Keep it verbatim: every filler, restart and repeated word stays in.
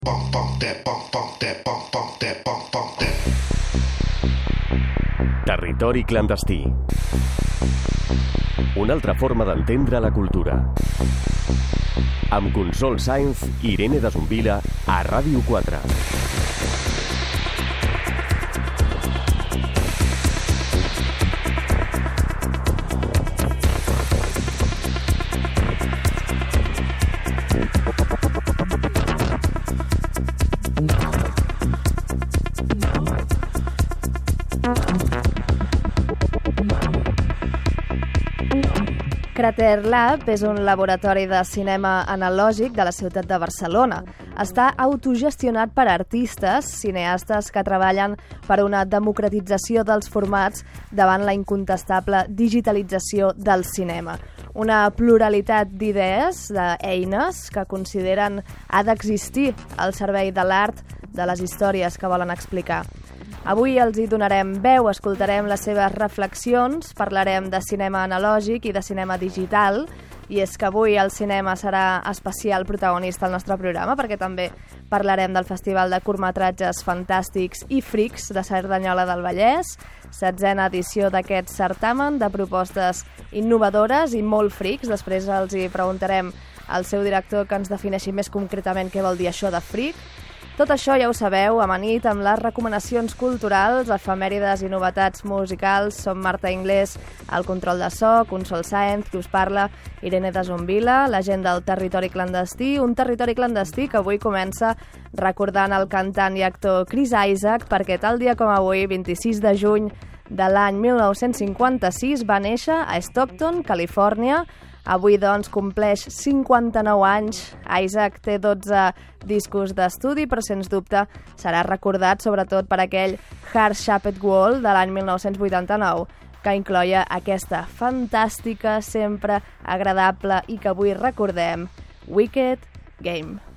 Territori clandestí. Una altra forma d'entendre la cultura. Amb Consol Sáenz i Irene de Zumbila a Ràdio quatre. Crater Lab és un laboratori de cinema analògic de la ciutat de Barcelona. Està autogestionat per artistes, cineastes que treballen per una democratització dels formats davant la incontestable digitalització del cinema. Una pluralitat d'idees, d'eines que consideren ha d'existir al servei de l'art, de les històries que volen explicar. Avui els hi donarem veu, escoltarem les seves reflexions, parlarem de cinema analògic i de cinema digital, i és que avui el cinema serà especial protagonista al nostre programa, perquè també parlarem del Festival de Curtmetratges Fantàstics i Frics de Cerdanyola del Vallès, setzena edició d'aquest certamen de propostes innovadores i molt frics. Després els hi preguntarem al seu director que ens defineixi més concretament què vol dir això de fric. Tot això ja ho sabeu, amanit amb les recomanacions culturals, efemèrides i novetats musicals. Som Marta Inglés, al control de so, Consol Sáenz, qui us parla, Irene de Zumbila, la gent del Territori Clandestí, un territori clandestí que avui comença recordant el cantant i actor Chris Isaak, perquè tal dia com avui, vint-i-sis de juny de l'any mil nou-cents cinquanta-sis, va néixer a Stockton, Califòrnia. Avui, doncs, compleix cinquanta-nou anys. Isaak té dotze discos d'estudi, però, sens dubte, serà recordat sobretot per aquell Heart Shaped Wall de l'any mil nou-cents vuitanta-nou, que incloia aquesta fantàstica, sempre agradable i que avui recordem, Wicked Game.